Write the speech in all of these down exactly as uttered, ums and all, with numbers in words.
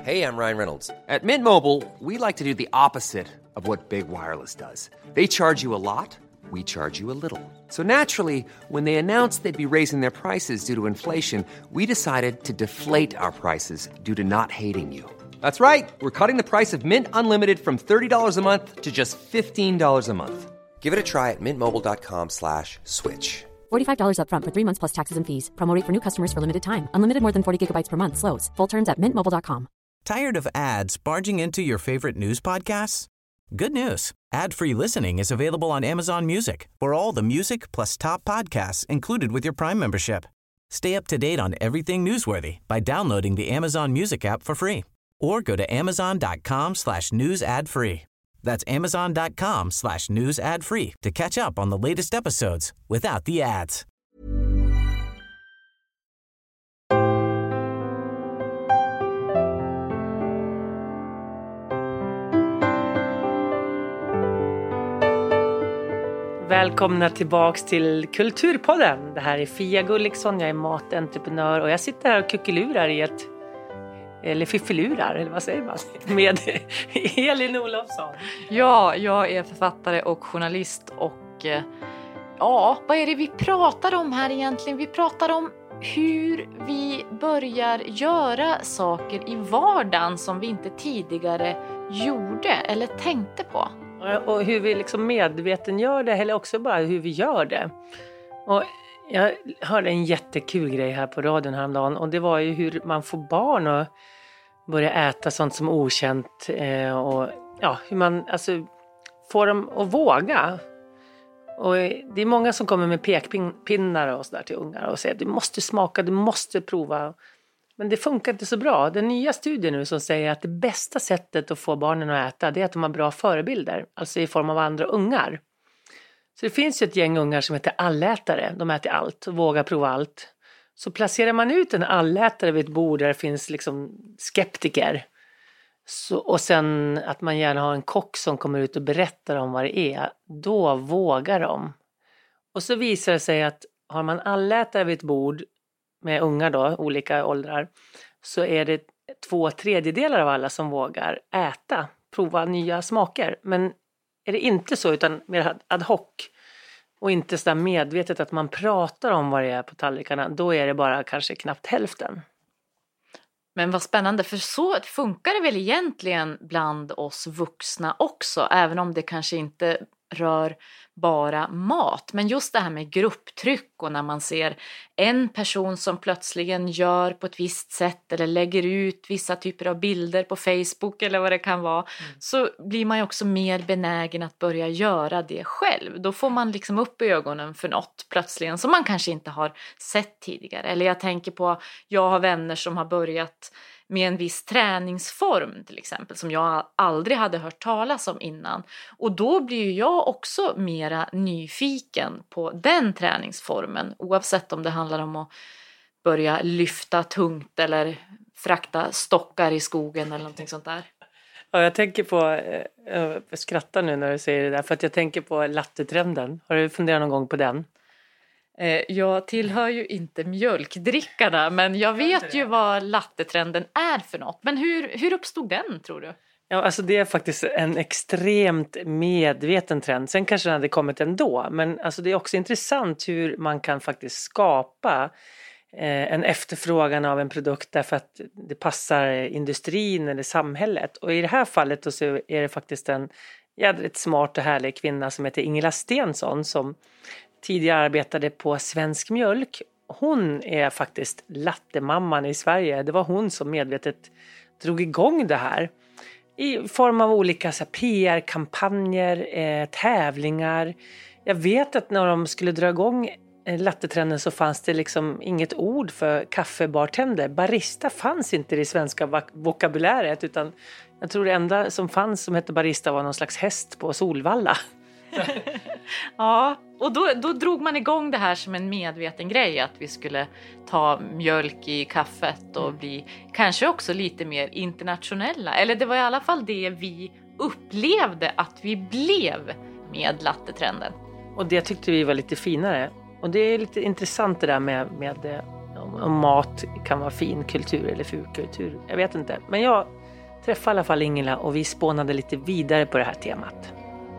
Hey, I'm Ryan Reynolds. At Mint Mobile, we like to do the opposite of what Big Wireless does. They charge you a lot, we charge you a little. So naturally, when they announced they'd be raising their prices due to inflation, we decided to deflate our prices due to not hating you. That's right. We're cutting the price of Mint Unlimited from thirty dollars a month to just fifteen dollars a month. Give it a try at mintmobile.com slash switch. forty-five dollars up front for three months plus taxes and fees. Promo rate for new customers for limited time. Unlimited more than forty gigabytes per month. Slows full terms at mint mobile dot com. Tired of ads barging into your favorite news podcasts? Good news. Ad-free listening is available on Amazon Music for all the music plus top podcasts included with your Prime membership. Stay up to date on everything newsworthy by downloading the Amazon Music app for free or go to amazon.com slash news ad free. That's amazon.com slash news ad free to catch up on the latest episodes without the ads. Välkomna tillbaks till Kulturpodden. Det här är Fia Gulliksson, jag är matentreprenör och jag sitter här och kuckelurar i ett, eller fiffilurar, eller vad säger man, med Elin Olofsson. Ja, jag är författare och journalist och ja, vad är det vi pratar om här egentligen? Vi pratar om hur vi börjar göra saker i vardagen som vi inte tidigare gjorde eller tänkte på. Och hur vi liksom medveten gör det, eller också bara hur vi gör det. Och jag hörde en jättekul grej här på radion häromdagen. Och det var ju hur man får barn att börja äta sånt som är okänt. Eh, och ja, hur man alltså får dem att våga. Och det är många som kommer med pekpinnar och sådär till ungar och säger du måste smaka, du måste prova. Men det funkar inte så bra. Den nya studien nu som säger att det bästa sättet att få barnen att äta det är att de har bra förebilder. Alltså i form av andra ungar. Så det finns ju ett gäng ungar som heter allätare. De äter allt och vågar prova allt. Så placerar man ut en allätare vid ett bord där det finns liksom skeptiker. Så, och sen att man gärna har en kock som kommer ut och berättar om vad det är. Då vågar de. Och så visar det sig att har man allätare vid ett bord med ungar då, olika åldrar, så är det två tredjedelar av alla som vågar äta, prova nya smaker. Men är det inte så utan mer ad hoc och inte så där medvetet att man pratar om vad det är på tallrikarna, då är det bara kanske knappt hälften. Men vad spännande, för så funkar det väl egentligen bland oss vuxna också, även om det kanske inte rör bara mat. Men just det här med grupptryck och när man ser en person som plötsligen gör på ett visst sätt eller lägger ut vissa typer av bilder på Facebook eller vad det kan vara, mm. så blir man ju också mer benägen att börja göra det själv. Då får man liksom upp ögonen för något plötsligen som man kanske inte har sett tidigare. Eller jag tänker på, jag har vänner som har börjat med en viss träningsform till exempel som jag aldrig hade hört talas om innan. Och då blir ju jag också mera nyfiken på den träningsformen oavsett om det handlar om att börja lyfta tungt eller frakta stockar i skogen eller någonting sånt där. Ja, jag tänker på, jag skrattar nu när du säger det där för att jag tänker på lattetrenden. Har du funderat någon gång på den? Jag tillhör ju inte mjölkdrickarna, men jag vet ju vad lattetrenden är för något. Men hur, hur uppstod den, tror du? Ja, alltså det är faktiskt en extremt medveten trend. Sen kanske den hade kommit ändå. Men alltså det är också intressant hur man kan faktiskt skapa eh, en efterfrågan av en produkt därför att det passar industrin eller samhället. Och i det här fallet då så är det faktiskt en jädrigt smart och härlig kvinna som heter Ingela Stensson som tidigare arbetade på Svensk Mjölk. Hon är faktiskt lattemamman i Sverige. Det var hon som medvetet drog igång det här. I form av olika så här, P R-kampanjer, eh, tävlingar. Jag vet att när de skulle dra igång eh, lattetrenden så fanns det liksom inget ord för kaffebartender. Barista fanns inte i det svenska vok- vokabuläret utan jag tror det enda som fanns som hette barista var någon slags häst på Solvalla. Ja, och då, då drog man igång det här som en medveten grej att vi skulle ta mjölk i kaffet och bli kanske också lite mer internationella. Eller det var i alla fall det vi upplevde att vi blev med lattetrenden. Och det tyckte vi var lite finare. Och det är lite intressant det där med, med om mat kan vara fin kultur eller ful kultur. Jag vet inte. Men jag träffade i alla fall Ingela och vi spånade lite vidare på det här temat.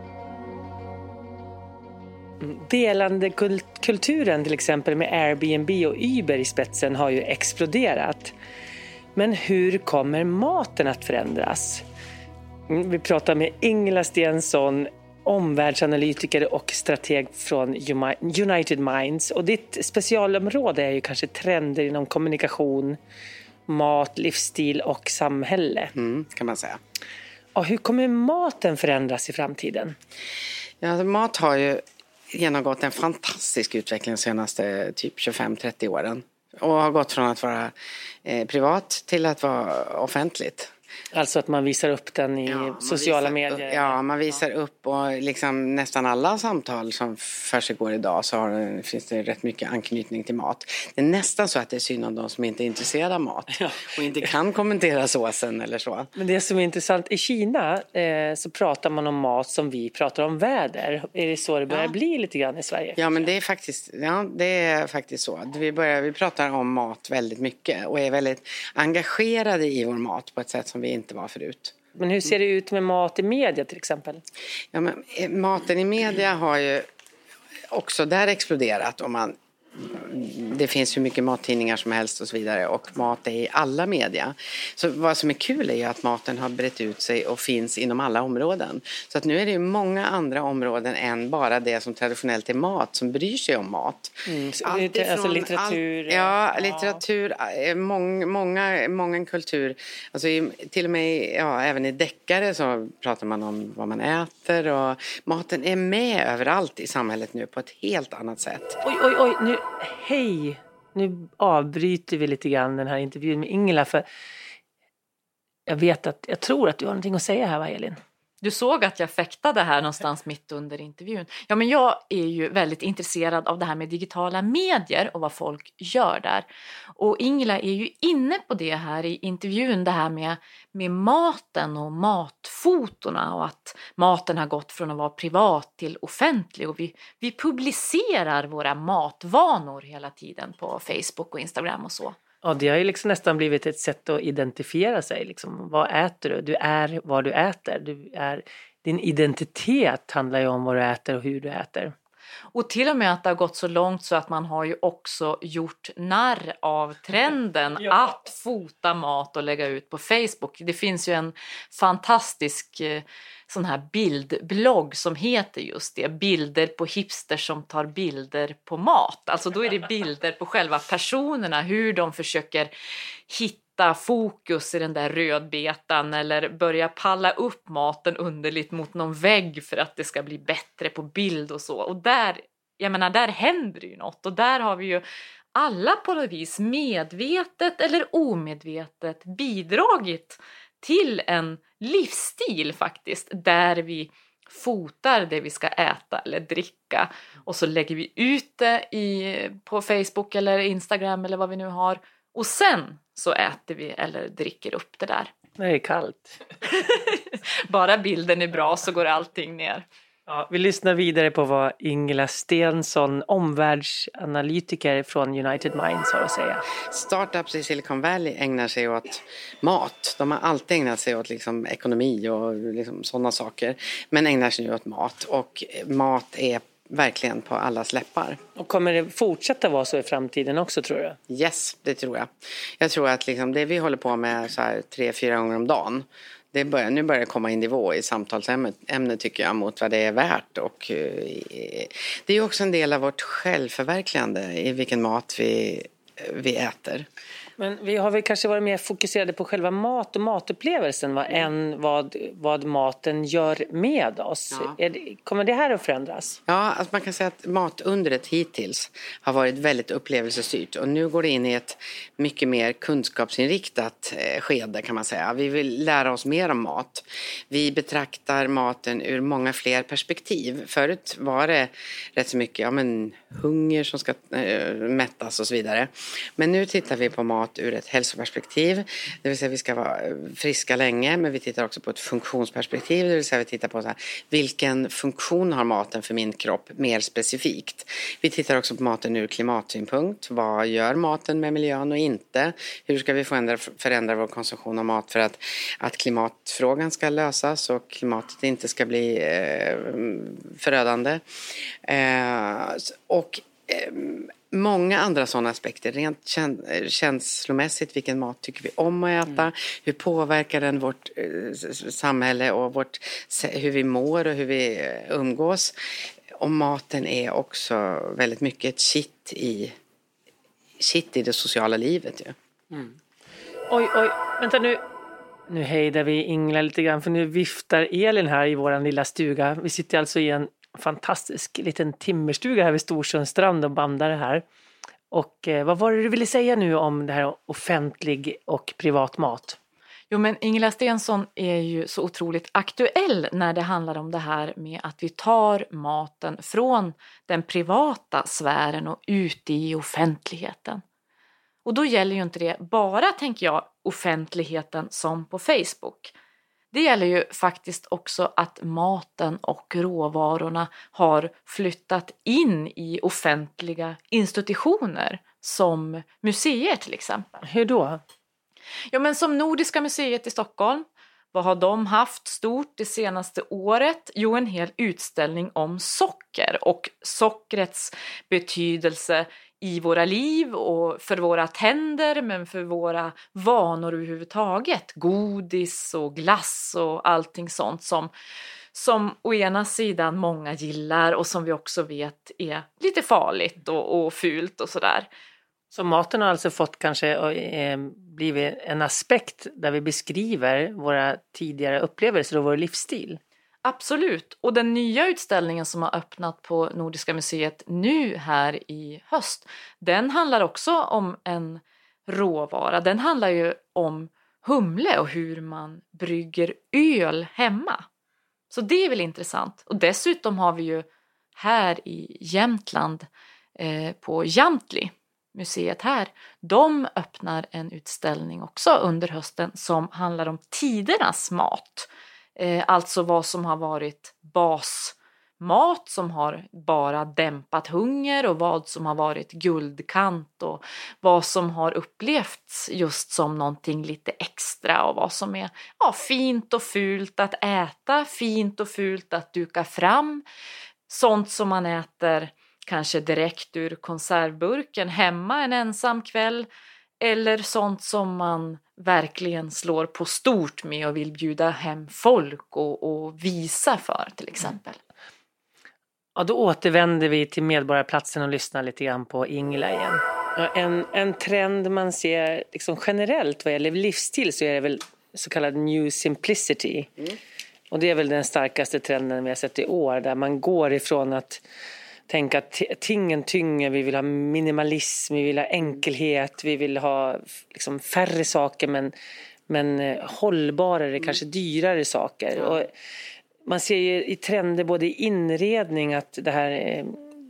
Delande kulturen till exempel med Airbnb och Uber i spetsen har ju exploderat. Men hur kommer maten att förändras? Vi pratar med Ingela Stensson, omvärldsanalytiker och strateg från United Minds. Och ditt specialområde är ju kanske trender inom kommunikation, mat, livsstil och samhälle. Mm, kan man säga. Och hur kommer maten förändras i framtiden? Ja, alltså, mat har ju genomgått en fantastisk utveckling de senaste typ tjugofem till trettio åren. Och har gått från att vara eh, privat till att vara offentligt. Alltså att man visar upp den i ja, sociala visar, medier. Ja, man visar ja. upp och liksom nästan alla samtal som för sig går idag så har, finns det rätt mycket anknytning till mat. Det är nästan så att det är synd om de som inte är intresserade av mat ja. och inte kan kommentera såsen eller så. Men det som är intressant, i Kina eh, så pratar man om mat som vi pratar om väder. Är det så det börjar ja. bli lite grann i Sverige? Ja, men det är faktiskt, ja, det är faktiskt så. Vi, börjar, vi pratar om mat väldigt mycket och är väldigt engagerade i vår mat på ett sätt som vi inte var förut. Men hur ser det ut med mat i media till exempel? Ja, men maten i media har ju också där exploderat. Om man, det finns hur mycket mattidningar som helst och så vidare. Och mat är i alla media. Så vad som är kul är ju att maten har brett ut sig och finns inom alla områden. Så att nu är det ju många andra områden än bara det som traditionellt är mat som bryr sig om mat. Mm, ifrån, alltså litteratur. All, ja, litteratur, ja. Mång, många, många kultur. Alltså i, till och med ja, även i deckare så pratar man om vad man äter. Och maten är med överallt i samhället nu på ett helt annat sätt. Oj, oj, oj. Nu, hej. Nu avbryter vi lite grann den här intervjun med Ingela. För jag vet att, jag tror att du har någonting att säga här, va Elin? Du såg att jag fäktade här någonstans mitt under intervjun. Ja, men jag är ju väldigt intresserad av det här med digitala medier och vad folk gör där. Och Ingela är ju inne på det här i intervjun, det här med, med maten och matfotorna och att maten har gått från att vara privat till offentlig. Och vi, vi publicerar våra matvanor hela tiden på Facebook och Instagram och så. Ja, det har ju liksom nästan blivit ett sätt att identifiera sig. Liksom. Vad äter du? Du är vad du äter. Du är, din identitet handlar ju om vad du äter och hur du äter. Och till och med att det har gått så långt så att man har ju också gjort narr av trenden ja. att fota mat och lägga ut på Facebook. Det finns ju en fantastisk eh, sån här bildblogg som heter just det. Bilder på hipsters som tar bilder på mat. Alltså då är det bilder på själva personerna, hur de försöker hitta fokus i den där rödbetan eller börja palla upp maten underligt mot någon vägg för att det ska bli bättre på bild och så. Och där, jag menar, där händer ju något. Och där har vi ju alla på något vis medvetet eller omedvetet bidragit till en livsstil faktiskt. Där vi fotar det vi ska äta eller dricka. Och så lägger vi ut det i, på Facebook eller Instagram eller vad vi nu har. Och sen så äter vi eller dricker upp det där. Det är kallt. Bara bilden är bra så går allting ner. Ja, vi lyssnar vidare på vad Ingela Stensson, omvärldsanalytiker från United Minds, har att säga. Startups i Silicon Valley ägnar sig åt mat. De har alltid ägnat sig åt liksom ekonomi och liksom sådana saker. Men ägnar sig åt mat. Och mat är verkligen på allas läppar. Och kommer det fortsätta vara så i framtiden också, tror du? Yes, det tror jag. Jag tror att liksom det vi håller på med så här tre, fyra gånger om dagen, det börjar, nu börjar det komma in nivå i samtalsämnet tycker jag mot vad det är värt. Och eh, det är också en del av vårt självförverkligande i vilken mat vi, vi äter. Men vi har väl kanske varit mer fokuserade på själva mat och matupplevelsen va, än vad, vad maten gör med oss. Ja. Är det, kommer det här att förändras? Ja, alltså man kan säga att matundret hittills har varit väldigt upplevelsestyrt. Och nu går det in i ett mycket mer kunskapsinriktat skede kan man säga. Vi vill lära oss mer om mat. Vi betraktar maten ur många fler perspektiv. Förut var det rätt så mycket ja, men, hunger som ska äh, mättas och så vidare. Men nu tittar vi på mat mat ur ett hälsoperspektiv. Det vill säga vi ska vara friska länge, men vi tittar också på ett funktionsperspektiv. Det vill säga vi tittar på så här, vilken funktion har maten för min kropp mer specifikt. Vi tittar också på maten ur klimatsynpunkt. Vad gör maten med miljön och inte? Hur ska vi förändra, förändra vår konsumtion av mat för att, att klimatfrågan ska lösas och klimatet inte ska bli eh, förödande. Eh, och eh, många andra sådana aspekter. Rent käns- känslomässigt, vilken mat tycker vi om att äta? Mm. Hur påverkar den vårt eh, samhälle och vårt, hur vi mår och hur vi eh, umgås? Och maten är också väldigt mycket ett kitt i, kitt i det sociala livet. Ja. Mm. Oj, oj, vänta nu. Nu hejdar vi Ingela lite grann, för nu viftar Elin här i våran lilla stuga. Vi sitter alltså i en fantastisk liten timmerstuga här vid Storsundstrand och bandar det här. Och eh, vad var det du ville säga nu om det här offentlig och privat mat? Jo, men Ingela Stensson är ju så otroligt aktuell när det handlar om det här med att vi tar maten från den privata sfären och ut i offentligheten. Och då gäller ju inte det bara, tänker jag, offentligheten som på Facebook. Det gäller ju faktiskt också att maten och råvarorna har flyttat in i offentliga institutioner som museer till exempel. Hur då? Ja, men som Nordiska museet i Stockholm. Vad har de haft stort det senaste året? Jo, en hel utställning om socker och sockrets betydelse i våra liv och för våra tänder, men för våra vanor överhuvudtaget. Godis och glass och allting sånt som, som å ena sidan många gillar och som vi också vet är lite farligt och, och fult och sådär. Så maten har alltså fått kanske eh, blivit en aspekt där vi beskriver våra tidigare upplevelser och vår livsstil? Absolut, och den nya utställningen som har öppnat på Nordiska museet nu här i höst, den handlar också om en råvara. Den handlar ju om humle och hur man brygger öl hemma. Så det är väl intressant. Och dessutom har vi ju här i Jämtland eh, på Jamtli, museet här, de öppnar en utställning också under hösten som handlar om tidernas mat. Eh, alltså vad som har varit basmat som har bara dämpat hunger och vad som har varit guldkant och vad som har upplevts just som någonting lite extra och vad som är ja, fint och fult att äta, fint och fult att duka fram. Sånt som man äter kanske direkt ur konservburken hemma en ensam kväll. Eller sånt som man verkligen slår på stort med och vill bjuda hem folk och, och visa för till exempel. Ja, då återvänder vi till Medborgarplatsen och lyssnar lite grann på Ingela igen. Ja, en, en trend man ser liksom generellt vad gäller livsstil så är det väl så kallad new simplicity. Mm. Och det är väl den starkaste trenden vi har sett i år där man går ifrån att tänka att tingen tynger, vi vill ha minimalism, vi vill ha enkelhet, vi vill ha liksom färre saker men, men hållbarare, mm. kanske dyrare saker. Mm. Och man ser ju i trender både i inredning att det här eh,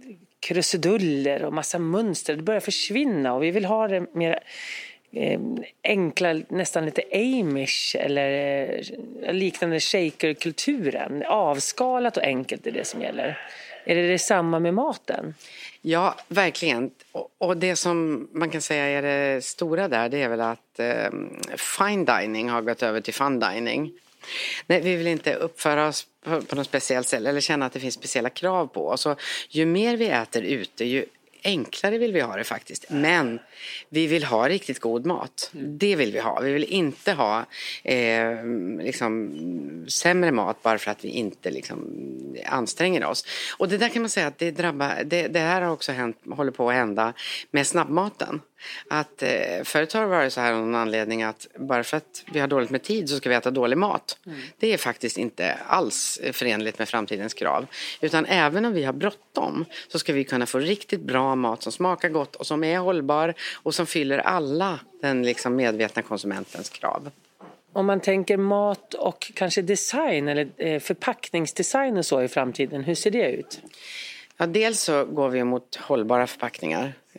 krusiduller och massa mönster, det börjar försvinna och vi vill ha det mer eh, enkla, nästan lite amish eller eh, liknande shakerkulturen. Avskalat och enkelt är det som gäller. Är det detsamma med maten? Ja, verkligen. Och det som man kan säga är det stora där, det är väl att eh, fine dining har gått över till fun dining. Nej, vi vill inte uppföra oss på, på något speciellt sätt eller känna att det finns speciella krav på oss. Så ju mer vi äter ute, ju enklare vill vi ha det faktiskt. Men vi vill ha riktigt god mat. Det vill vi ha. Vi vill inte ha eh, liksom, sämre mat bara för att vi inte liksom, anstränger oss. Och det där kan man säga att det drabbar, det, det här har också hänt, håller på att hända med snabbmaten. Att eh, förut har det varit så här av någon anledning att bara för att vi har dåligt med tid så ska vi äta dålig mat. Mm. Det är faktiskt inte alls förenligt med framtidens krav. Utan även om vi har bråttom så ska vi kunna få riktigt bra mat som smakar gott och som är hållbar och som fyller alla den liksom medvetna konsumentens krav. Om man tänker mat och kanske design eller förpackningsdesign och så i framtiden, hur ser det ut? Ja, dels så går vi mot hållbara förpackningar.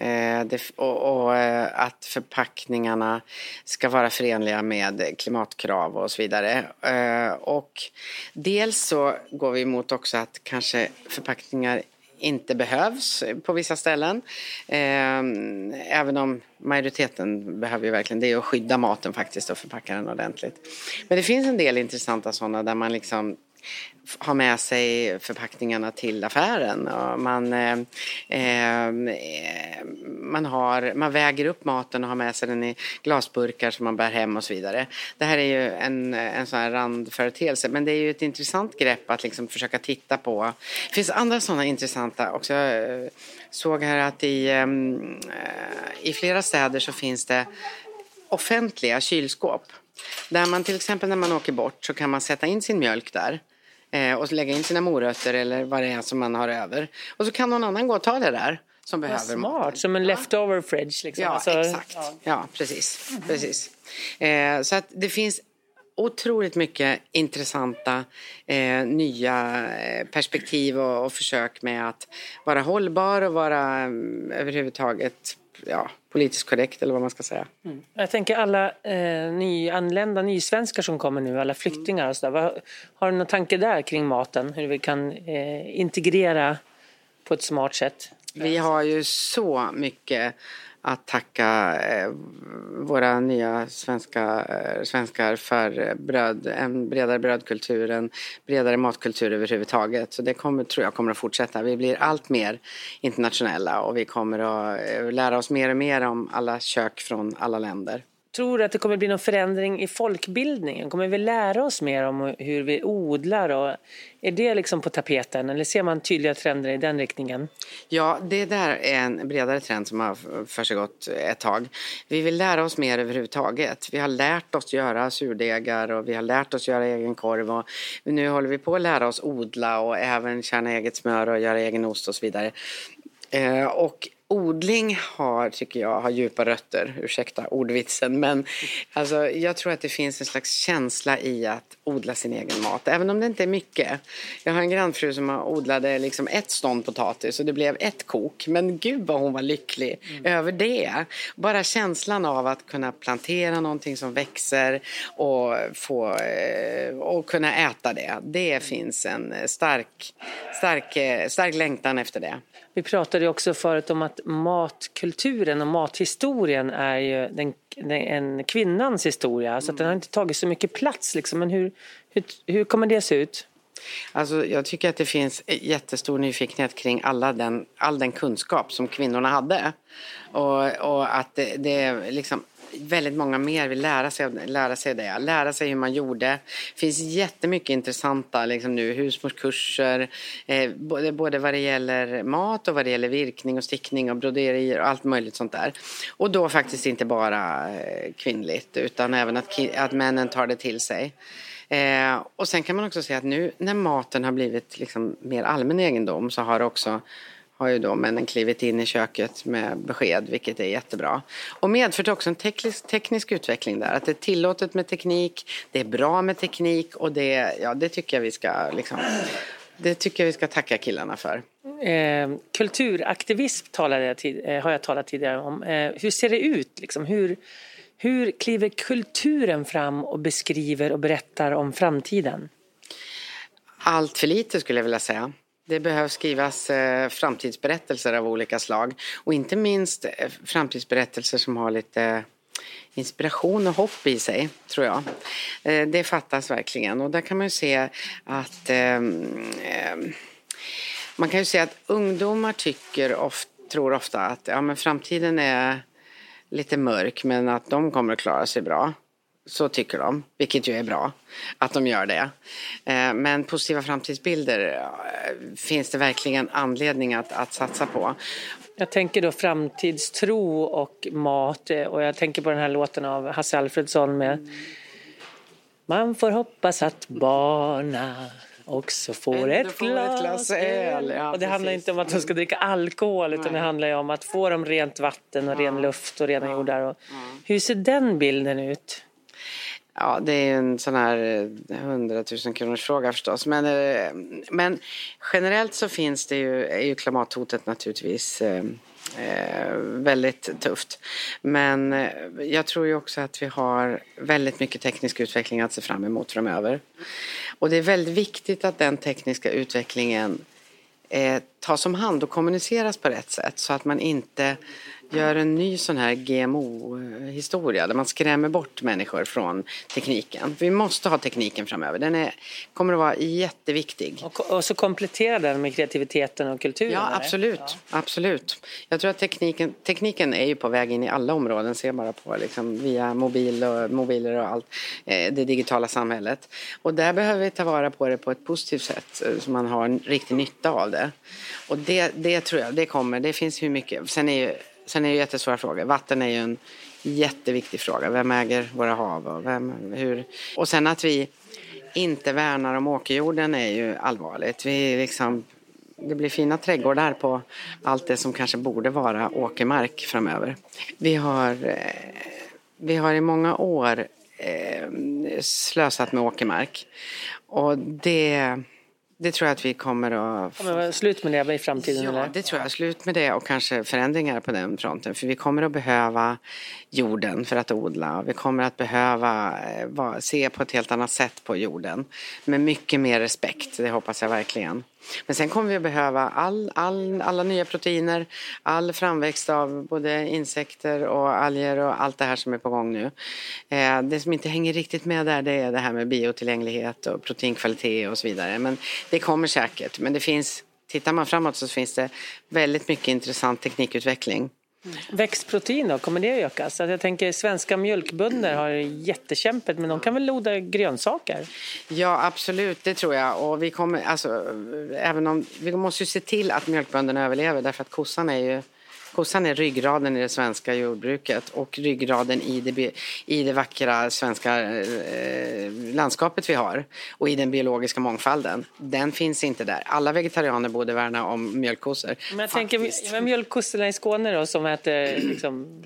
Eh, det, och, och eh, att förpackningarna ska vara förenliga med klimatkrav och så vidare. Eh, och dels så går vi emot också att kanske förpackningar inte behövs på vissa ställen. Eh, även om majoriteten behöver ju verkligen det, att skydda maten faktiskt och förpacka den ordentligt. Men det finns en del intressanta sådana där man liksom har med sig förpackningarna till affären. Och man, eh, eh, man, har, man väger upp maten och har med sig den i glasburkar som man bär hem och så vidare. Det här är ju en, en sån här randföreteelse, men det är ju ett intressant grepp att liksom försöka titta på. Det finns andra sådana intressanta också. Jag såg här att i, eh, i flera städer så finns det offentliga kylskåp. Där man till exempel när man åker bort så kan man sätta in sin mjölk där. Och lägga in sina morötter eller vad det är som man har över. Och så kan någon annan gå och ta det där som behöver smart, maten. Som en leftover fridge liksom. Ja, alltså, exakt. Ja, ja precis. Mm. precis. Eh, så att det finns otroligt mycket intressanta eh, nya perspektiv och, och försök med att vara hållbar och vara um, överhuvudtaget ja, politiskt korrekt eller vad man ska säga. Mm. Jag tänker alla eh, nyanlända, nysvenskar som kommer nu, alla flyktingar och sådär. Har du någon tanke där kring maten? Hur vi kan eh, integrera på ett smart sätt? Vi har ju så mycket att tacka eh, våra nya svenska, eh, svenskar för bröd, en bredare brödkultur, en bredare matkultur överhuvudtaget. Så det kommer, tror jag kommer att fortsätta. Vi blir allt mer internationella och vi kommer att eh, lära oss mer och mer om alla kök från alla länder. Tror du att det kommer bli någon förändring i folkbildningen? Kommer vi lära oss mer om hur vi odlar? Och är det liksom på tapeten? Eller ser man tydliga trender i den riktningen? Ja, det där är en bredare trend som har försiggått ett tag. Vi vill lära oss mer överhuvudtaget. Vi har lärt oss göra surdegar och vi har lärt oss göra egen korv. Och nu håller vi på att lära oss odla och även kärna eget smör och göra egen ost och så vidare. Eh, och odling har, tycker jag, har djupa rötter. Ursäkta ordvitsen. Men alltså, jag tror att det finns en slags känsla i att odla sin egen mat. Även om det inte är mycket. Jag har en grannfru som odlade liksom ett stånd potatis och det blev ett kok. Men gud vad hon var lycklig mm. över det. Bara känslan av att kunna plantera någonting som växer och, få, och kunna äta det. Det finns en stark, stark, stark längtan efter det. Vi pratade också förut om att matkulturen och mathistorien är ju den, en kvinnans historia. Så att den har inte tagit så mycket plats. Liksom. Men hur, hur, hur kommer det se ut? Alltså, jag tycker att det finns jättestor nyfikenhet kring alla den, all den kunskap som kvinnorna hade. Och, och att det, det är liksom väldigt många mer vill lära sig, lära sig det. Lära sig hur man gjorde. Det finns jättemycket intressanta liksom nu, husmorskurser. Eh, både, både vad det gäller mat och vad det gäller virkning och stickning och broderier och allt möjligt sånt där. Och då faktiskt inte bara eh, kvinnligt utan även att, att männen tar det till sig. Eh, och sen kan man också säga att nu när maten har blivit liksom mer allmän egendom så har också har ju då männen klivit in i köket med besked, vilket är jättebra. Och medfört också en teknisk, teknisk utveckling där. Att det är tillåtet med teknik, det är bra med teknik och det, ja, det tycker jag vi ska liksom, det tycker jag vi ska tacka killarna för. Eh, kulturaktivism talade jag tid, eh, har jag talat tidigare om. Eh, hur ser det ut? Liksom? Hur, hur kliver kulturen fram och beskriver och berättar om framtiden? Allt för lite skulle jag vilja säga. Det behövs skrivas eh, framtidsberättelser av olika slag. Och inte minst eh, framtidsberättelser som har lite inspiration och hopp i sig, tror jag. Eh, det fattas verkligen. Och där kan man ju se att eh, eh, man kan ju se att ungdomar tycker ofta, tror ofta att ja, men framtiden är lite mörk men att de kommer att klara sig bra. Så tycker de, vilket ju är bra att de gör det. Men positiva framtidsbilder finns det verkligen anledning att, att satsa på. Jag tänker då framtidstro och mat. Och jag tänker på den här låten av Hasse Alfredson med mm. Man får hoppas att barna också får ett, får glas, ett glas öl. Ja, och det precis. Handlar inte om att de ska dricka alkohol utan Nej. Det handlar ju om att få dem rent vatten och ja. Ren luft och rena ja. Jordar. Och ja. Hur ser den bilden ut? Ja, det är en sån här hundratusen kronors fråga förstås. Men, men generellt så finns det ju, är ju klimathotet naturligtvis Eh, väldigt tufft. Men eh, jag tror ju också att vi har väldigt mycket teknisk utveckling att se fram emot framöver. Och det är väldigt viktigt att den tekniska utvecklingen eh, tas om hand och kommuniceras på rätt sätt så att man inte gör en ny sån här G M O-historia där man skrämmer bort människor från tekniken. Vi måste ha tekniken framöver. Den är, kommer att vara jätteviktig. Och, och så komplettera den med kreativiteten och kulturen. Ja, absolut. Ja. absolut. Jag tror att tekniken, tekniken är ju på väg in i alla områden. Se bara på liksom, via mobil och, mobiler och allt. Eh, det digitala samhället. Och där behöver vi ta vara på det på ett positivt sätt. Så man har en riktig nytta av det. Och det, det tror jag, det kommer. Det finns hur mycket. Sen är ju Sen är det ju jättesvåra frågor. Vatten är ju en jätteviktig fråga. Vem äger våra hav och vem, hur? Och sen att vi inte värnar om åkerjorden är ju allvarligt. Vi liksom, det blir fina trädgårdar på allt det som kanske borde vara åkermark framöver. Vi har, vi har i många år slösat med åkermark. Och det... Det tror jag att vi kommer att... Kommer det vara slut med det i framtiden? Ja, eller? det tror jag. Slut med det och kanske förändringar på den fronten. För vi kommer att behöva jorden för att odla. Vi kommer att behöva eh, se på ett helt annat sätt på jorden. Med mycket mer respekt, det hoppas jag verkligen. Men sen kommer vi att behöva all, all, alla nya proteiner, all framväxt av både insekter och alger och allt det här som är på gång nu. Eh, det som inte hänger riktigt med där, det är det här med biotillgänglighet och proteinkvalitet och så vidare. Men det kommer säkert. Men det finns, tittar man framåt så finns det väldigt mycket intressant teknikutveckling. Växtprotein då, kommer det att öka? Så jag tänker svenska mjölkbönder har jättekämpet, men de kan väl odla grönsaker? Ja, absolut, det tror jag. Och vi kommer, alltså, även om, vi måste ju se till att mjölkbönderna överlever, därför att kossan är ju Kossan är ryggraden i det svenska jordbruket och ryggraden i det, i det vackra svenska eh, landskapet vi har och i den biologiska mångfalden. Den finns inte där. Alla vegetarianer borde värna om mjölkkossor. Men jag Faktiskt. tänker med mjölkkossorna i Skåne då, som äter liksom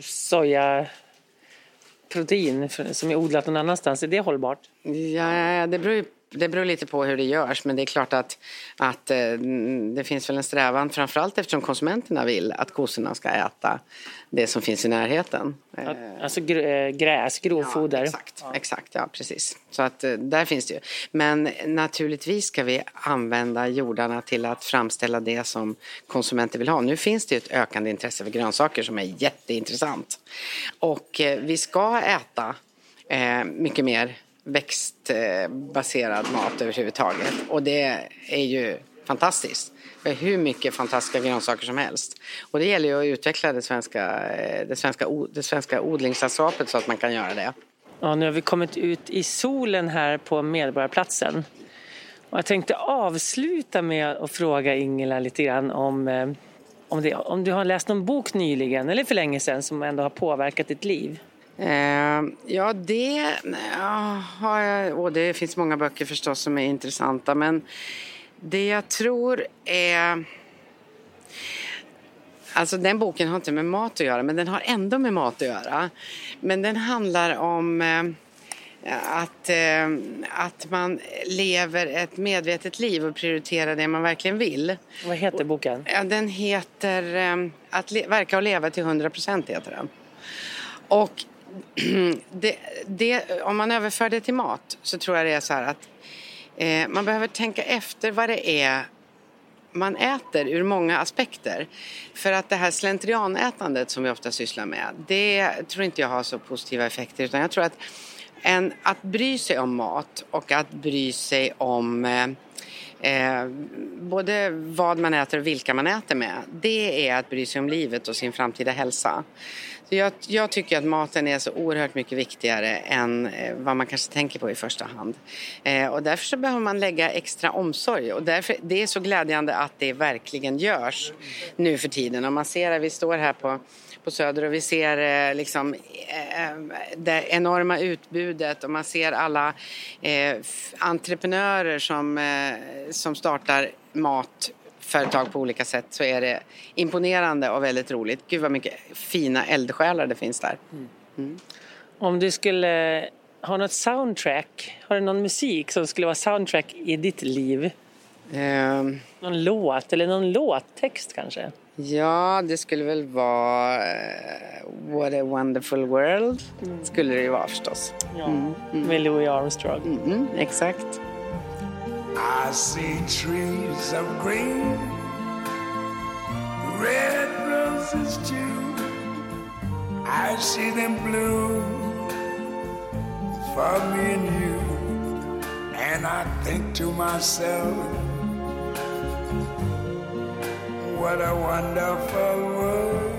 sojaprotein som är odlat någon annanstans, är det hållbart? Ja, det beror ju Det beror lite på hur det görs, men det är klart att, att eh, det finns väl en strävan, framförallt eftersom konsumenterna vill att kossorna ska äta det som finns i närheten. Ja, alltså gr- gräs, grovfoder. Ja, exakt, ja. exakt, ja precis. Så att eh, där finns det ju. Men naturligtvis ska vi använda jordarna till att framställa det som konsumenter vill ha. Nu finns det ju ett ökande intresse för grönsaker som är jätteintressant. Och eh, vi ska äta eh, mycket mer växtbaserad mat överhuvudtaget. Och det är ju fantastiskt. Det är hur mycket fantastiska grönsaker som helst. Och det gäller ju att utveckla det svenska, det svenska, det svenska odlingslandskapet så att man kan göra det. Ja, nu har vi kommit ut i solen här på Medborgarplatsen. Och jag tänkte avsluta med att fråga Ingela lite grann om, om, det, om du har läst någon bok nyligen eller för länge sedan som ändå har påverkat ditt liv. Uh, ja, det ja, har jag, och det finns många böcker förstås som är intressanta, men det jag tror är, alltså den boken har inte med mat att göra, men den har ändå med mat att göra. Men den handlar om uh, att, uh, att man lever ett medvetet liv och prioriterar det man verkligen vill. Vad heter boken? Ja, den heter uh, Att le- verka och leva till hundra procent heter den. Och Det, det, om man överför det till mat så tror jag det är så här att eh, man behöver tänka efter vad det är man äter ur många aspekter. För att det här slentrianätandet som vi ofta sysslar med, det tror inte jag har så positiva effekter, utan jag tror att en, att bry sig om mat och att bry sig om eh, Eh, både vad man äter och vilka man äter med, det är att bry sig om livet och sin framtida hälsa. Så jag, jag tycker att maten är så oerhört mycket viktigare än eh, vad man kanske tänker på i första hand. Eh, och därför så behöver man lägga extra omsorg, och därför, det är så glädjande att det verkligen görs nu för tiden. Om man ser att vi står här på på Söder och vi ser eh, liksom eh, det enorma utbudet, och man ser alla eh, entreprenörer som, eh, som startar matföretag på olika sätt, så är det imponerande och väldigt roligt. Gud vad mycket fina eldsjälar det finns där. Mm. Mm. Om du skulle ha något soundtrack, har du någon musik som skulle vara soundtrack i ditt liv? Eh, någon låt eller någon låttext kanske? Ja, det skulle väl vara uh, What a wonderful world. Mm. Skulle det ju vara förstås. Ja, mm. Mm. Med Louis Armstrong. Mm, mm, exakt. I see trees of green, red roses too. I see them bloom for me and you. And I think to myself, what a wonderful world.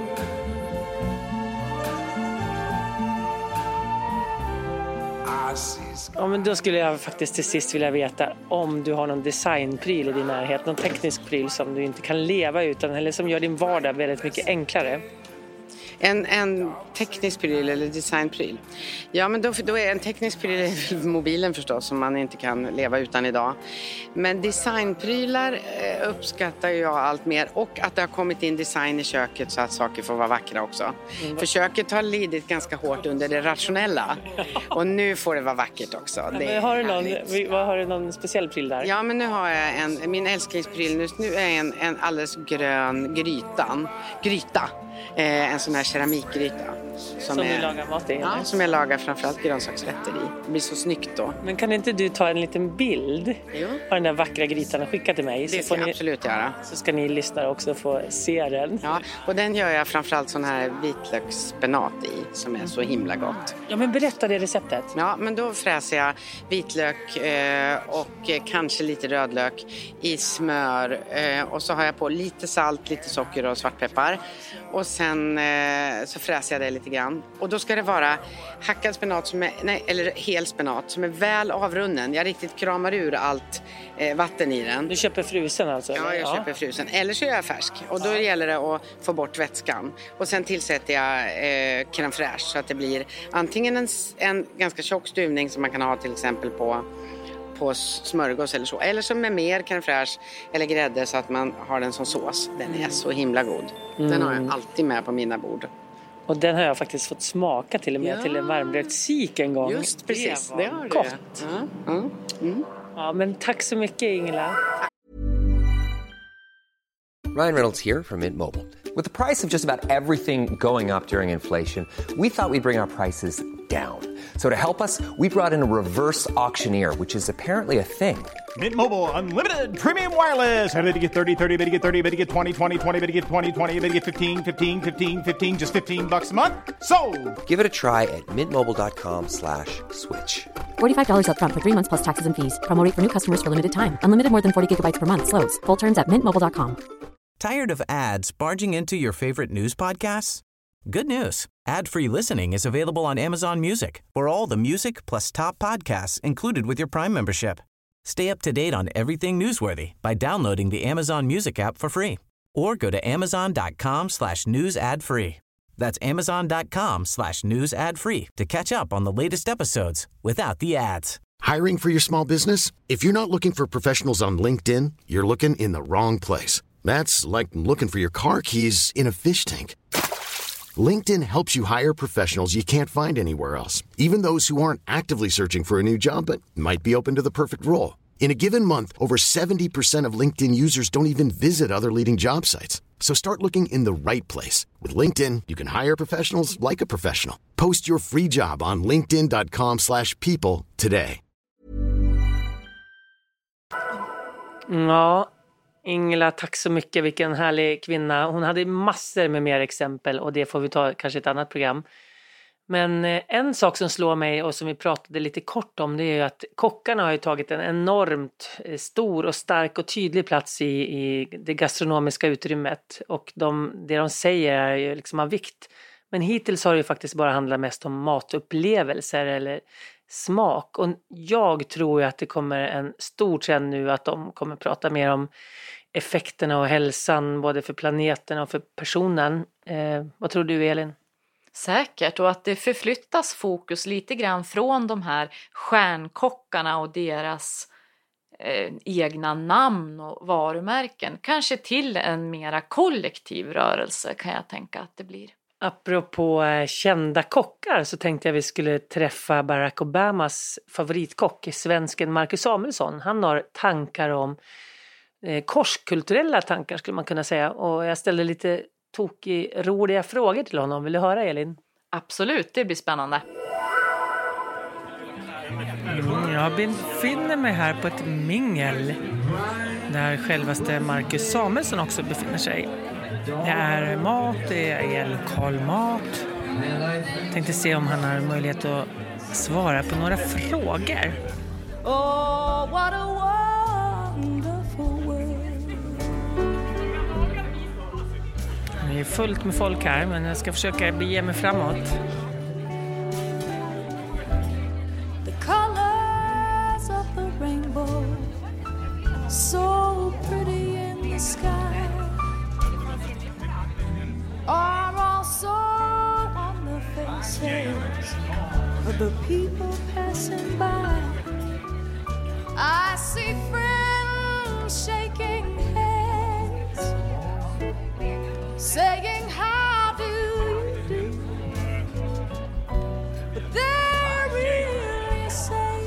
I see. Ja, men då skulle jag faktiskt till sist vilja veta om du har någon designpryl i din närhet, någon teknisk pryl som du inte kan leva utan eller som gör din vardag väldigt mycket enklare. En, en teknisk pryl eller designpryl. Ja, men då, då är en teknisk pryl mobilen förstås som man inte kan leva utan idag. Men designprylar eh, uppskattar jag allt mer och att det har kommit in design i köket så att saker får vara vackra också. Mm. För köket har lidit ganska hårt under det rationella och nu får det vara vackert också. Ja, det har, du någon, vad, har du någon speciell pryl där? Ja, men nu har jag en, min älsklingspryl nu, nu är en, en alldeles grön grytan, gryta. Eh, en sån här keramikgryta. Som, som är, du lagar mat i? Ja, eller? Som jag lagar framförallt grönsaksrätter i. Det blir så snyggt då. Men kan inte du ta en liten bild jo. av den där vackra grytan och skicka till mig? Det så ska får jag ni, absolut göra. Så ska ni lyssna också få se den. Ja, och den gör jag framförallt sån här vitlöksspenat i som är så himla gott. Ja, men berätta det receptet. Ja, men då fräser jag vitlök eh, och eh, kanske lite rödlök i smör. Eh, och så har jag på lite salt, lite socker och svartpeppar. Och sen eh, så fräser jag det lite grann. Och då ska det vara hackad spenat som är, nej, eller hel spenat som är väl avrunnen. Jag riktigt kramar ur allt eh, vatten i den. Du köper frusen alltså? Ja, jag ja. köper frusen. Eller så är jag färsk. Och då ja. gäller det att få bort vätskan. Och sen tillsätter jag eh, crème fraîche så att det blir antingen en, en ganska tjock stuvning som man kan ha till exempel på på smörgås eller så. Eller som med mer crème fraîche eller grädde så att man har den som sås. Den är så himla god. Den mm. har jag alltid med på mina bord. Och den har jag faktiskt fått smaka till och med ja. till en varmbrödssik en gång. Just precis, det, det har gott. Det. Ja. Mm. Mm. Ja, men tack så mycket Ingela. Ryan Reynolds here from Mint Mobile. With the price of just about everything going up during inflation, we thought we'd bring our prices down. So to help us, we brought in a reverse auctioneer, which is apparently a thing. Mint Mobile Unlimited Premium Wireless. How to get thirty, thirty, how to get thirty, how to get twenty, twenty, twenty, how to get twenty, twenty, how to get fifteen, fifteen, fifteen, fifteen, just fifteen bucks a month? Sold! Give it a try at mintmobile.com slash switch. forty-five dollars up front for three months plus taxes and fees. Promo rate for new customers for limited time. Unlimited more than forty gigabytes per month. Slows full terms at mint mobile dot com. Tired of ads barging into your favorite news podcasts? Good news. Ad-free listening is available on Amazon Music for all the music plus top podcasts included with your Prime membership. Stay up to date on everything newsworthy by downloading the Amazon Music app for free or go to amazon.com slash news ad free. That's amazon.com slash news ad free to catch up on the latest episodes without the ads. Hiring for your small business? If you're not looking for professionals on LinkedIn, you're looking in the wrong place. That's like looking for your car keys in a fish tank. LinkedIn helps you hire professionals you can't find anywhere else, even those who aren't actively searching for a new job but might be open to the perfect role. In a given month, over seventy percent of LinkedIn users don't even visit other leading job sites. So start looking in the right place. With LinkedIn, you can hire professionals like a professional. Post your free job on linkedin.com slash people today. Ja, Ingela, tack så mycket. Vilken härlig kvinna. Hon hade massor med mer exempel och det får vi ta kanske ett annat program. Men en sak som slår mig och som vi pratade lite kort om, det är ju att kockarna har ju tagit en enormt stor och stark och tydlig plats i, i det gastronomiska utrymmet. Och de, det de säger är ju liksom av vikt. Men hittills har det ju faktiskt bara handlat mest om matupplevelser eller smak. Och jag tror ju att det kommer en stor trend nu att de kommer prata mer om effekterna och hälsan både för planeten och för personen. Eh, vad tror du, Elin? Säkert, och att det förflyttas fokus lite grann från de här stjärnkockarna och deras eh, egna namn och varumärken. Kanske till en mera kollektiv rörelse kan jag tänka att det blir. Apropå eh, kända kockar så tänkte jag vi skulle träffa Barack Obamas favoritkock, svensken Marcus Samuelsson. Han har tankar om eh, korskulturella tankar skulle man kunna säga. Och jag ställde lite tokig, roliga frågor till honom. Vill du höra, Elin? Absolut, det blir spännande. Jag befinner mig här på ett mingel där självaste Marcus Samuelsson också befinner sig. Det är mat, det är lokal mat. Jag tänkte se om han har möjlighet att svara på några frågor. Oh, what a wonderful world. Det är fullt med folk här, men jag ska försöka bege mig framåt. The colors of the rainbow, so pretty in the sky, are also on the faces of the people passing by. I see friends shaking hands, saying how do you do, but they're really saying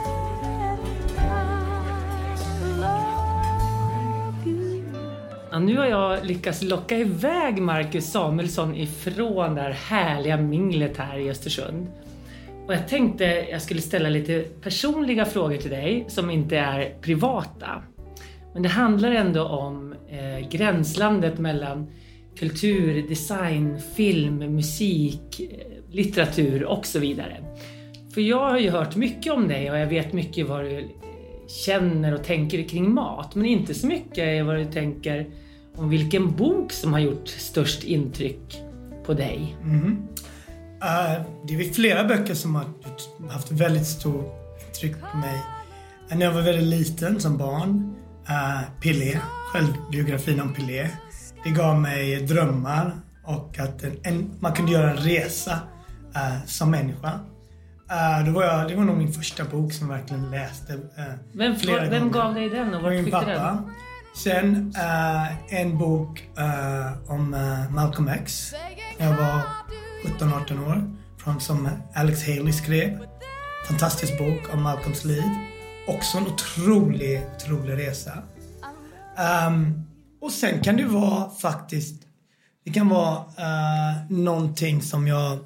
I love you. Ja, nu har jag lyckats locka iväg Marcus Samuelsson ifrån det här härliga minglet här i Östersund. Och jag tänkte jag skulle ställa lite personliga frågor till dig som inte är privata. Men det handlar ändå om eh, gränslandet mellan kultur, design, film, musik, eh, litteratur och så vidare. För jag har ju hört mycket om dig och jag vet mycket vad du känner och tänker kring mat. Men inte så mycket vad du tänker om vilken bok som har gjort störst intryck på dig. Mm. Uh, det är flera böcker som har haft väldigt stor intryck på mig. När jag var väldigt liten som barn, uh, Pelé, självbiografin om Pelé. Det gav mig drömmar och att en, en, man kunde göra en resa uh, som människa. Uh, då var jag, det var nog min första bok som jag verkligen läste uh, Vem, flera vem gånger. gav dig den och var Min fick pappa. du den? Sen uh, en bok uh, om uh, Malcolm X. Jag var sjutton arton år. Från, som Alex Haley skrev. Fantastisk bok om Malcolms liv. Också en otrolig, otrolig resa. Um, och sen kan det vara faktiskt... Det kan vara uh, någonting som jag...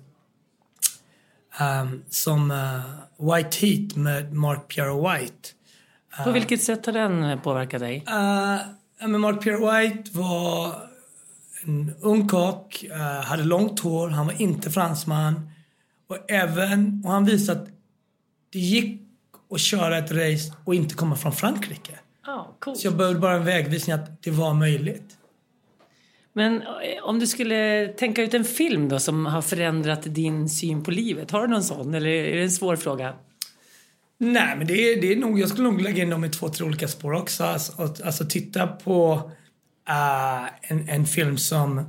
Um, som uh, White Heat med Mark Pierre White. Uh, På vilket sätt har den påverkat dig? Uh, men Mark Pierre White var en ung kock, uh, hade långt hår, han var inte fransman. Och även, och han visade att det gick att köra ett race och inte komma från Frankrike. Oh, cool. Så jag behövde bara en vägvisning att det var möjligt. Men om du skulle tänka ut en film då som har förändrat din syn på livet. Har du någon sån eller är det en svår fråga? Nej, men det är, det är nog, jag skulle nog lägga in dem i två, tre olika spår också. Alltså, alltså titta på uh, en, en film som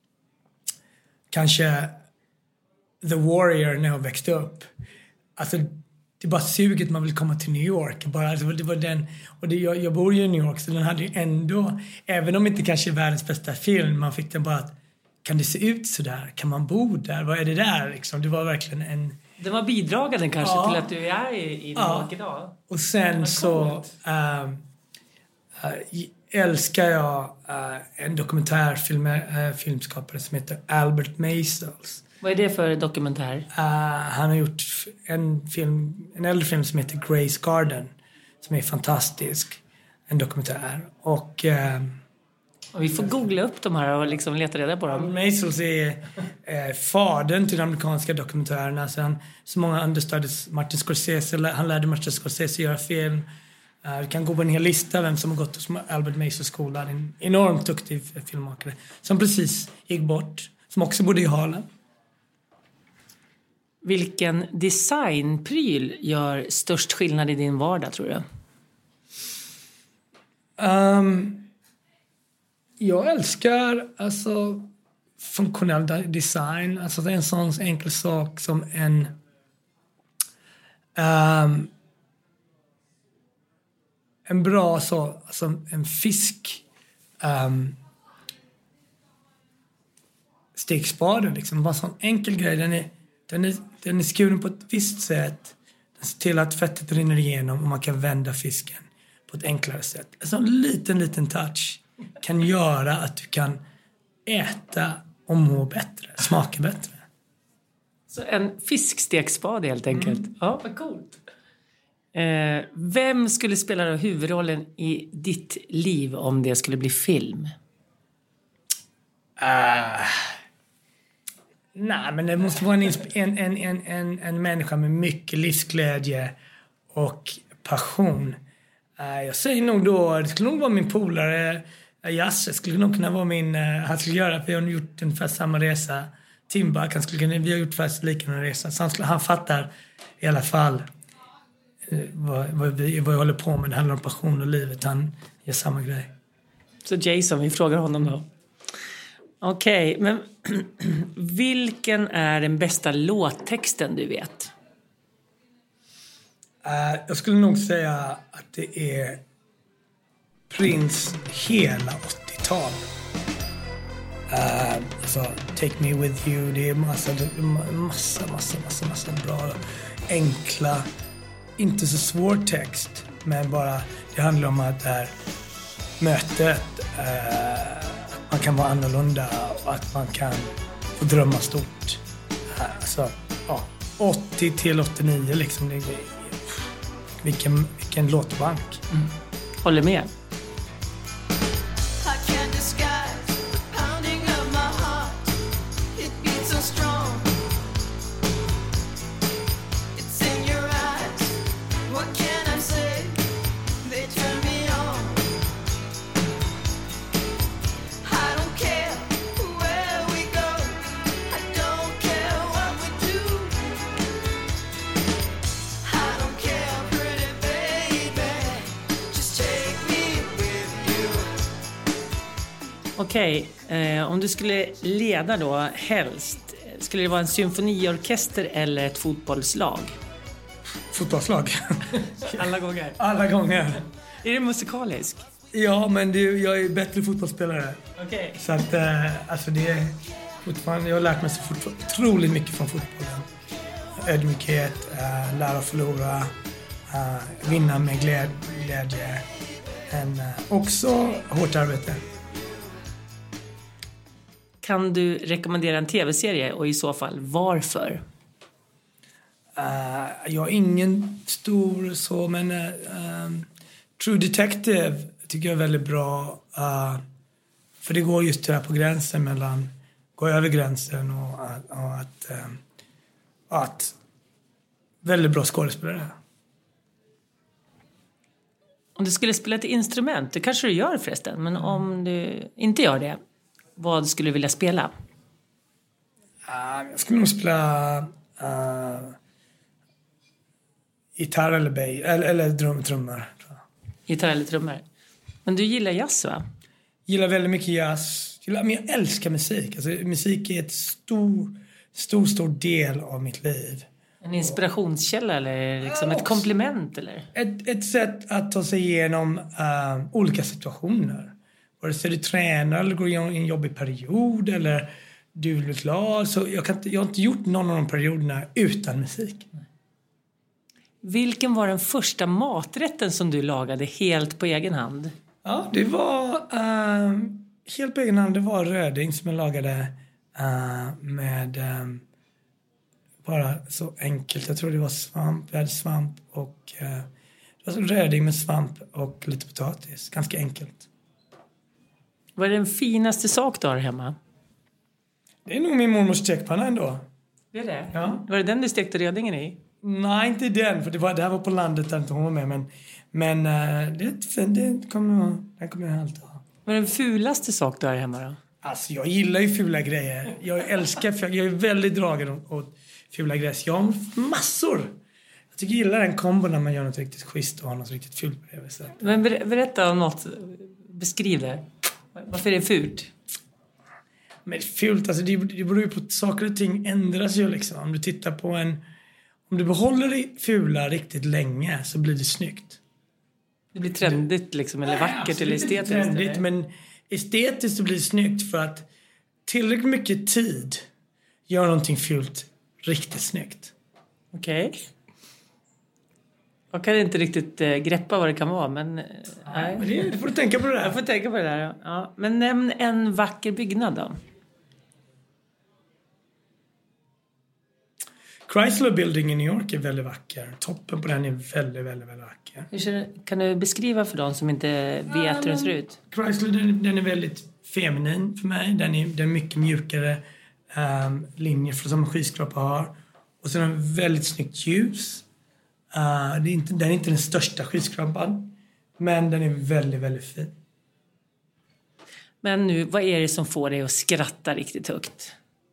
kanske The Warrior när jag växte upp. Alltså det är bara suget man vill komma till New York. Bara, alltså, det var den, och det, jag, jag bor ju i New York så den hade ju ändå, även om det inte kanske är världens bästa film, man fick den bara att, kan det se ut så där? Kan man bo där? Vad är det där liksom? Det var verkligen en... Det var bidragande kanske ja. till att du är i, i New ja. York idag. Och sen så äh, äh, älskar jag äh, en dokumentärfilm äh, filmskapare som heter Albert Maysles. Vad är det för dokumentär? Uh, han har gjort en film, en äldre film som heter Grace Garden som är fantastisk, en dokumentär. Och, uh, och vi får googla upp de här och liksom leta reda på dem. Maysles är uh, fadern till de amerikanska dokumentärerna. Så, han, så många understödde Martin Scorsese, han lärde Martin Scorsese göra film. Uh, du kan gå på en hel lista vem som har gått hos Albert Maysles skola. En enormt duktig filmmakare som precis gick bort, som också bodde i Harlem. Vilken designpryl gör störst skillnad i din vardag, tror du? Um, jag älskar alltså funktionell design. Alltså det är en sån enkel sak som en um, en bra så, alltså en fisk um, stekspade liksom. Bara en sån enkel grej. Den är Den är, den är skuren på ett visst sätt. Den ser till att fettet rinner igenom och man kan vända fisken på ett enklare sätt. En sån liten, liten touch kan göra att du kan äta och må bättre, smaka bättre. Så en fisksteksspade helt enkelt. Mm. Ja, vad coolt. Eh, vem skulle spela då huvudrollen i ditt liv om det skulle bli film? Uh, nej, men det måste vara en, en, en, en, en, en människa med mycket livsglädje och passion. Uh, jag säger nog då, det skulle nog vara min polare Jasse. Skulle nog kunna vara min, uh, han skulle göra, för jag har gjort ungefär samma resa. Timbuk, han skulle kunna, vi har gjort faktiskt liknande resa. Så han, skulle, han fattar i alla fall uh, vad, vad, vi, vad jag håller på med. Det handlar om passion och livet. Han gör samma grej. Så Jason, vi frågar honom då. Okej, okay, men vilken är den bästa låttexten du vet? Uh, jag skulle nog säga att det är Prince hela åttiotal. Uh, alltså, Take Me With You, det är massa, massa, massa, massa, massa bra, enkla, inte så svår text, men bara, det handlar om att det här mötet, uh, man kan vara annorlunda och att man kan få drömma stort. Uh, alltså, ja, åttio till åttionio liksom, det är, vilken, vilken låtbank. Mm. Håller med. Okej, eh, om du skulle leda då helst, skulle det vara en symfoniorkester eller ett fotbollslag? Fotbollslag. Alla gånger? Alla gånger. Är det musikalisk? Ja, men det, jag är bättre fotbollsspelare. Okej. Okay. Så att, eh, alltså det är fortfarande, jag har lärt mig så fort, otroligt mycket från fotbollen. Ödmjukhet, eh, lära och förlora, eh, vinna med glädje, glädje. En, eh, också hårt arbete. Kan du rekommendera en tv-serie och i så fall varför? Uh, jag är ingen stor så, men uh, um, True Detective tycker jag är väldigt bra. Uh, för det går just det här på gränsen mellan, gå över gränsen och, uh, och att, uh, att väldigt bra skådespelare. Om du skulle spela ett instrument, det kanske du gör förresten, men om du inte gör det, vad skulle du vilja spela? Uh, jag skulle nog spela uh, gitarr eller bass, eller, eller drum, trummor. Gitarr eller trummor. Men du gillar jazz, va? Gillar väldigt mycket jazz. Gillar, men jag älskar musik. Alltså, musik är ett stor, stor, stor del av mitt liv. En inspirationskälla eller liksom ett komplement? Eller? Ett, ett sätt att ta sig igenom uh, olika situationer. Vare sig du tränar eller går i en jobbig period eller du vill bli glad. Så jag, kan inte, jag har inte gjort någon av de perioderna utan musik. Vilken var den första maträtten som du lagade helt på egen hand? Ja, det var uh, helt på egen hand. Det var röding som jag lagade uh, med uh, bara så enkelt. Jag tror det var svamp. Jag hade svamp och uh, det var så röding med svamp och lite potatis. Ganska enkelt. Vad är den finaste sak du har hemma? Det är nog min mormors stekpanna ändå. Det är det? Ja. Var det den du stekte rödingen i? Nej, inte den. För det, var, det här var på landet där inte hon var med. Men, men uh, det, det kommer jag, den kommer jag alltid ha. Vad är den fulaste sak du har hemma då? Alltså, jag gillar ju fula grejer. Jag älskar, jag är väldigt dragen åt, åt fula grejer. Så jag har massor. Jag tycker jag gillar den kombon när man gör något riktigt schysst och har något riktigt fult på det viset. Men ber, berätta om något. Beskriv det. Varför är det fult? Men fult, alltså det, det beror ju på att saker och ting ändras ju liksom. Om du tittar på en... Om du behåller det fula riktigt länge så blir det snyggt. Det blir trendigt liksom, eller vackert, alltså, eller estetiskt? Trendigt, eller? Men estetiskt så blir det snyggt för att tillräckligt mycket tid gör någonting fult riktigt snyggt. Okej. Okay. Jag kan inte riktigt eh, greppa vad det kan vara, men... Eh, nej. Men det, det får du tänka på det där. Jag får tänka på det där, ja. Ja. Men nämn en vacker byggnad då. Chrysler Building i New York är väldigt vacker. Toppen på den är väldigt, väldigt, väldigt vacker. Hur ser det, kan du beskriva för de som inte vet ja, hur den ser ut? Chrysler, den, den är väldigt feminin för mig. Den är, den är mycket mjukare um, linjer som en skyskrapa har. Och sen har den väldigt snyggt ljus. Uh, det är inte, den är inte den största skyskrapan. Men den är väldigt, väldigt fin. Men nu, vad är det som får dig att skratta riktigt högt?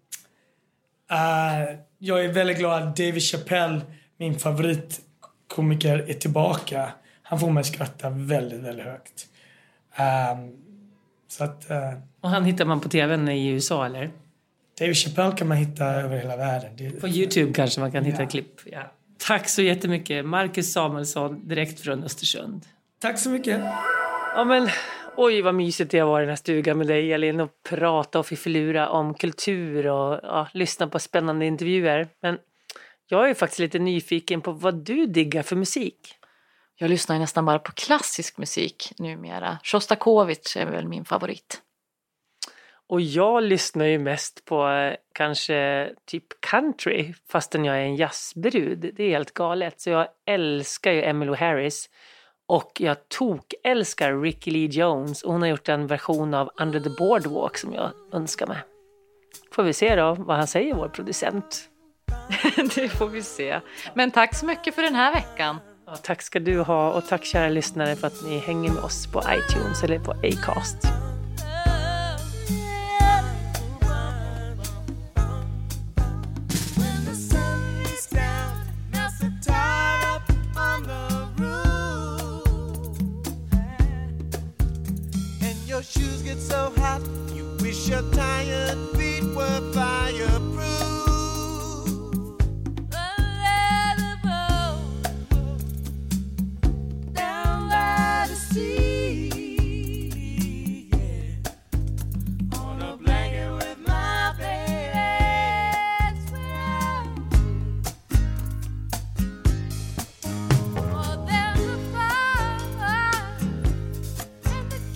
Uh, jag är väldigt glad att David Chappelle, min favoritkomiker, är tillbaka. Han får mig att skratta väldigt, väldigt högt. Um, så att, uh, Och han hittar man på tvn i U S A, eller? David Chappelle kan man hitta över hela världen. Det, på YouTube kanske man kan hitta ja. klipp. Ja. Tack så jättemycket, Marcus Samuelsson, direkt från Östersund. Tack så mycket. Ja, men... Oj, vad mysigt det var i den här stugan med dig, Elin, och prata och fiffilura om kultur och ja, lyssna på spännande intervjuer. Men jag är faktiskt lite nyfiken på vad du diggar för musik. Jag lyssnar nästan bara på klassisk musik numera. Shostakovich är väl min favorit. Och jag lyssnar ju mest på eh, kanske typ country, fastän jag är en jazzbrud. Det är helt galet. Så jag älskar ju Emmylou Harris. Och jag tok älskar Ricky Lee Jones. Och hon har gjort en version av Under the Boardwalk som jag önskar mig. Får vi se då vad han säger, vår producent. Det får vi se. Men tack så mycket för den här veckan. Ja, tack ska du ha. Och tack kära lyssnare för att ni hänger med oss på iTunes eller på Acast. Your shoes get so hot, you wish your tired feet were fireproof. Down by the sea, yeah. On a blanket with my baby. Oh, there's a fire and the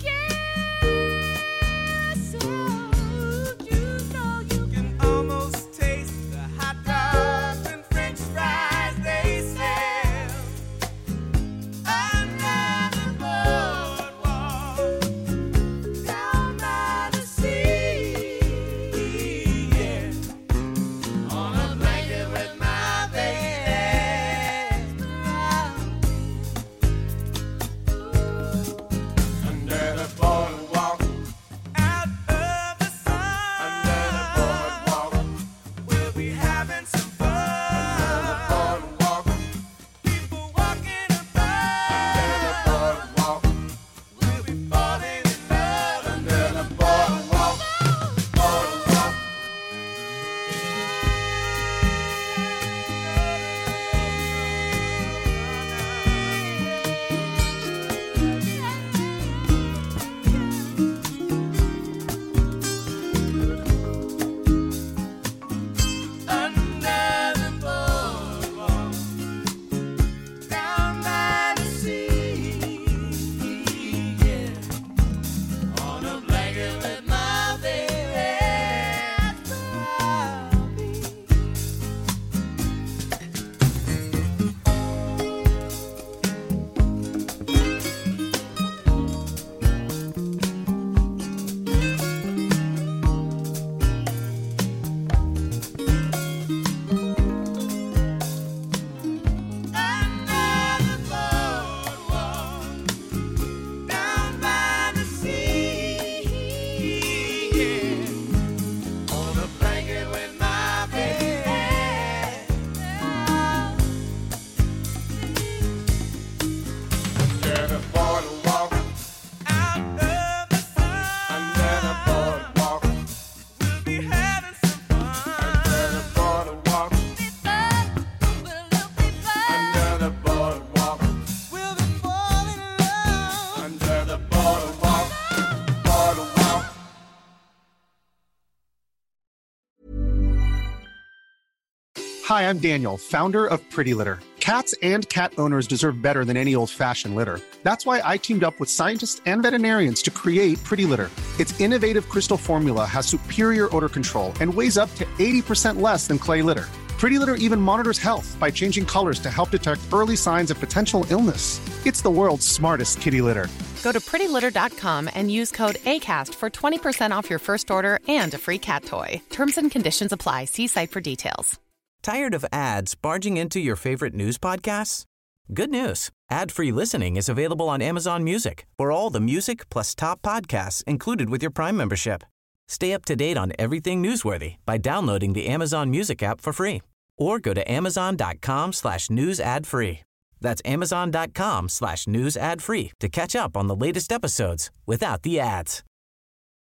Hi, I'm Daniel, founder of Pretty Litter. Cats and cat owners deserve better than any old-fashioned litter. That's why I teamed up with scientists and veterinarians to create Pretty Litter. Its innovative crystal formula has superior odor control and weighs up to eighty percent less than clay litter. Pretty Litter even monitors health by changing colors to help detect early signs of potential illness. It's the world's smartest kitty litter. Go to pretty litter dot com and use code ACAST for twenty percent off your first order and a free cat toy. Terms and conditions apply. See site for details. Tired of ads barging into your favorite news podcasts? Good news. Ad-free listening is available on Amazon Music for all the music plus top podcasts included with your Prime membership. Stay up to date on everything newsworthy by downloading the Amazon Music app for free or go to amazon.com slash news ad free. That's amazon.com slash news ad free to catch up on the latest episodes without the ads.